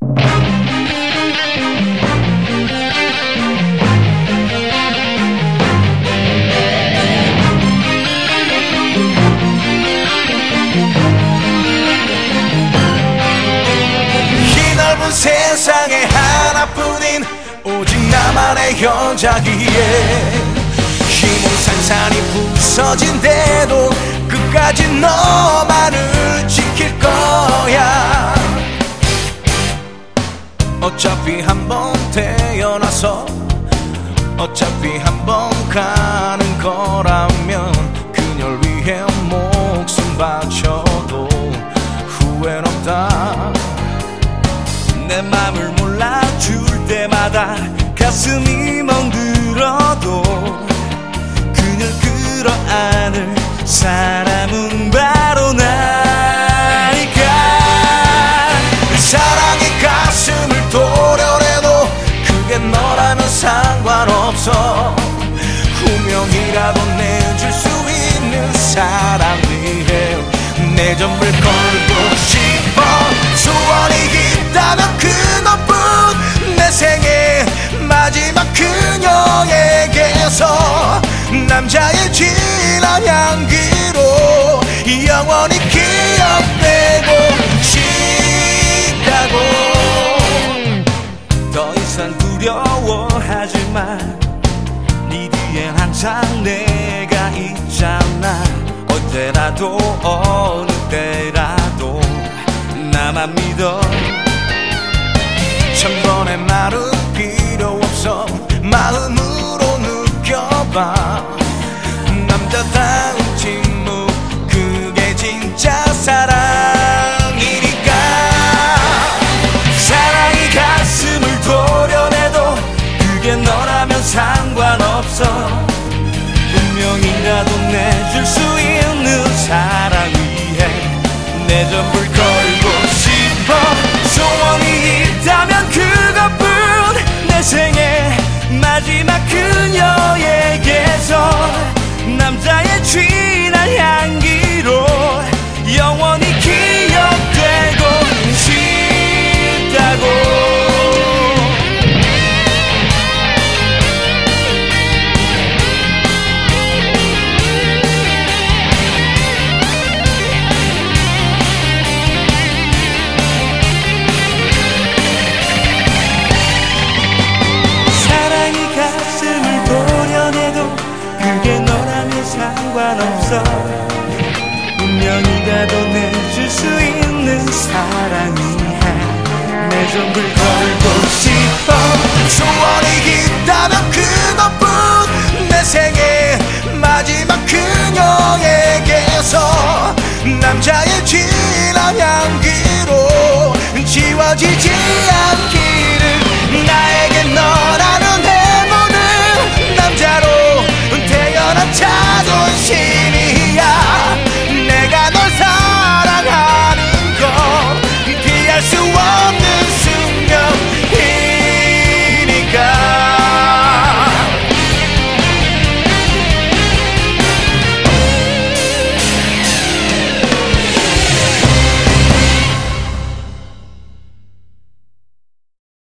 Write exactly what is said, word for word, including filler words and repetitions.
세상에 하나뿐인 오직 나만의 여자기에 힘으산산이 부서진대도 끝까지 너만을 지킬 거야. 어차피 한 번 태어나서 어차피 한 번 가는 거라면 그녀를 위해 목숨 바쳐도 후회는 없다. 내 맘을 몰라줄 때마다 가슴이 멍들어도 그녀를 끌어안을 사람은 바로 나니까. 사랑이 가슴을 도려내도 그게 너라면 상관없어. 운명이라도 내줄 수 있는 사랑 위해 내 전부를 걸고 싶어. 소원이 있다면 그것뿐. 내 생애 마지막 그녀에게서 남자의 진한 향기로 영원히 기억되고 싶다고. 더 이상 두려워하지마. 네 뒤엔 항상 내가 있잖아. 언제라도 어느 때라도 나만 믿어. 천 번의 말은 필요 없어. 마음으로 느껴봐. 남자다운 침묵 그게 진짜 사랑이니까. 사랑이 가슴을 도려내도 그게 너라면 상관없어. 운명이라도 내줄 수 있는 사랑 위해 내 전부를 걸고 싶어. 소원이 있다면 그것뿐. 내 생애 마지막 그녀에게서 남자의 진한 향기로 영원히 기억되고 싶다고. 상관없어. 운명이라도 내줄 수 있는 사랑이야. 내 전부를 걸고 싶어. 소원이 있다면 그것뿐. 내 생애 마지막 그녀에게서 남자의 진한 향기로 지워지지 않게